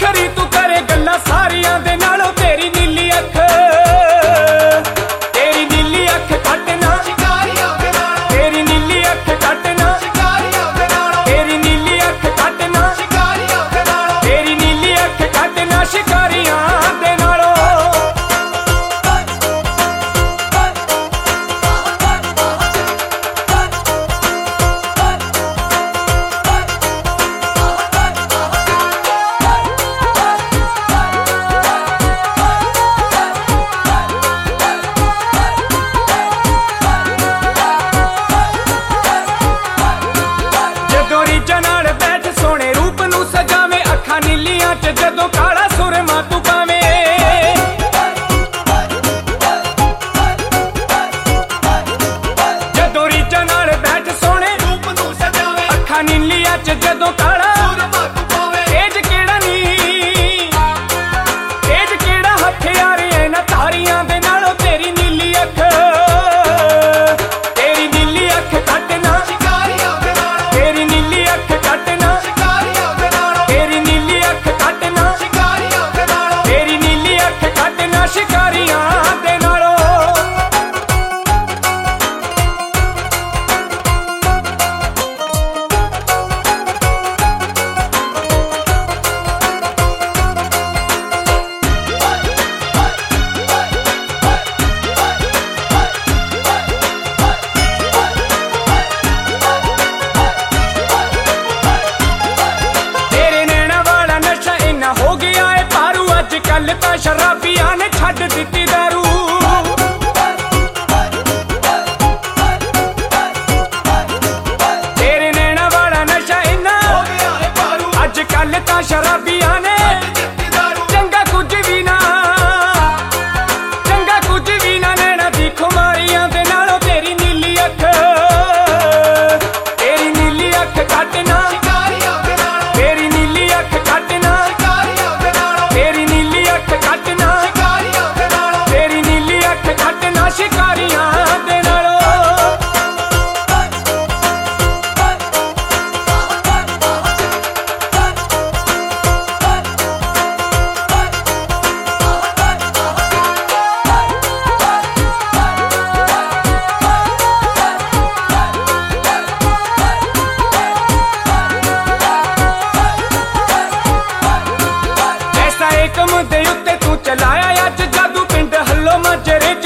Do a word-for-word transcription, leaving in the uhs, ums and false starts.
ਵੱਖਰੀ ਤੂੰ ਕਰੇ ਗੱਲਾਂ ਸਾਰੀਆਂ ਦੇ ਨਾਲੋਂ ਤੇਰੀ ਨੀਲੀ ਅੱਖ ਤੇਰੀ ਨੀਲੀ ਅੱਖ ਕੱਟਣਾ ਸ਼ਿਕਾਰੀਆਂ ਦੇ ਨਾਲੋਂ ਤੇਰੀ ਨੀਲੀ ਅੱਖ ਕੱਟਣਾ ਸ਼ਿਕਾਰੀਆਂ ਦੇ ਨਾਲੋਂ ਤੇਰੀ ਨੀਲੀ ਅੱਖ ਕੱਟਣਾ ਸ਼ਿਕਾਰੀਆਂ ਦੇ ਨਾਲੋਂ ਤੇਰੀ ਨੀਲੀ ਅੱਖ ਕੱਟਣਾ ਸ਼ਿਕਾਰੀਆਂ ਦੇ ਨਾਲੋਂ ਨੀਲੀਆਂ ਚ ਜਦੋਂ ਕਾਲਾ ਸੁਰਮਾ ਤੂੰ ਪਾਵੇਂ ਜਦੋਂ ਰੀਝਾਂ ਨਾਲ ਬੈਠ ਸੋਹਣੇ ਰੂਪ ਨੂੰ ਸਜਾਵੇਂ ਅੱਖਾਂ ਨੀਲੀਆਂ ਚ ਜਦੋਂ ਕਾਲਾ ਸੁਰਮਾ ਤੂੰ ਪਾਵੇਂ ਤੇਜ ਕਿਹੜਾ ਨੀ ਤੇਜ ਕਿਹੜਾ ਹਥਿਆਰ ਇਹਨਾਂ ਤਾਰੀਆਂ ਦੇ ਨਾਲੋਂ ਤੇਰੀ ਨੀਲੀ ਅੱਖ ਤੇਰੀ ਨੀਲੀ ਅੱਖ ਕੱਟਣਾ ਸ਼ਿਕਾਰੀਆਂ ਦੇ ਨਾਲੋਂ ਤੇਰੀ ਨੀਲੀ ਅੱਖ ਕੱਟਣਾ ਸ਼ਿਕਾਰੀਆਂ ਦੇ ਨਾਲੋਂ ਤੇਰੀ ਨੀਲੀ ਅੱਖ ਕੱਟਣਾ ਸ਼ਿਕਾਰੀਆਂ ਦੇ ਨਾਲੋਂ ਤੇਰੀ ਨੀਲੀ ਅੱਖ ਕੱਟਣਾ ਸ਼ਿਕਾਰੀਆਂ ਦੇ ਨਾਲੋਂ ਹੋ ਗਿਆ ਏ ਪਾਰੂ ਅੱਜ ਕੱਲ ਤਾਂ ਸ਼ਰਾਬੀਆਂ ਨੇ ਛੱਡ ਦਿੱਤੀ ਦਾਰੂ ਤੇਰੇ ਨੈਣਾ ਵਾਲਾ ਨਸ਼ਾ ਇੰਨਾ ਹੋ ਗਿਆ ਏ ਪਾਰੂ ਅੱਜ ਕੱਲ ਤਾਂ ਸ਼ਰਾਬੀਆਂ ਨੇ ਚੰਗਾ ਕੁਝ ਵੀ ਨਾ ਚੰਗਾ ਕੁਝ ਵੀ ਨਾ ਨੈਣਾ ਦੀ ਖੁਮਾਰੀਆਂ ਦੇ ਨਾਲੋਂ ਤੇਰੀ ਨੀਲੀ ਅੱਖ ਤੇਰੀ ਨੀਲੀ ਅੱਖ ਕੱਟਣਾ ਸ਼ਿਕਾਰੀਆਂ ਦੇ ਨਾਲੋਂ ਤੇਰੀ ਨੀਲੀ ਅੱਖ ਕੱਟਣਾ ਤੇਰੀ ਨੀਲੀ ਅੱਖ ਕੱਟਣਾ ਸ਼ਿਕਾਰੀਆਂ ਦੇ ਨਾਲੋਂ ਤੇਰੀ ਨੀਲੀ ਅੱਖ ਕੱਟਣਾ ਸ਼ਿਕਾਰੀਆਂ ਦੇ ਨਾਲੋਂ ਐਸਾ ਏਕਮ ਦੇ ਉੱਤੇ ਤੂੰ ਚਲਾਇਆ ਅੱਜ ਜਾਦੂ ਪਿੰਡ ਹੱਲੋ ਮਾਜਰੇ